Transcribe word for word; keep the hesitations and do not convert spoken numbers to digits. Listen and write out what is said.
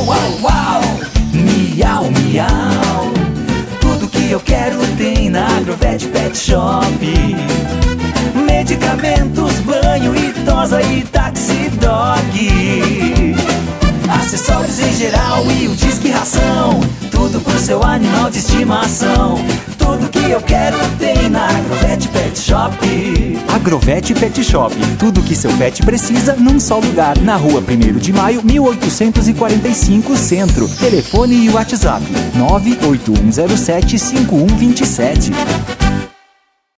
uau, uau. Miau, miau. Tudo que eu quero tem na Agrovet Pet Shop. Medicamentos, banho e tosa e Taxi Dog. Acessórios em geral e o Disque Ração. Tudo pro seu animal de estimação. Tudo que eu quero tem na Agrovet Pet Shop. Agrovet Pet Shop. Tudo que seu pet precisa num só lugar. Na rua primeiro de maio, mil oitocentos e quarenta e cinco, Centro. Telefone e WhatsApp nove oito um zero sete cinco um dois sete.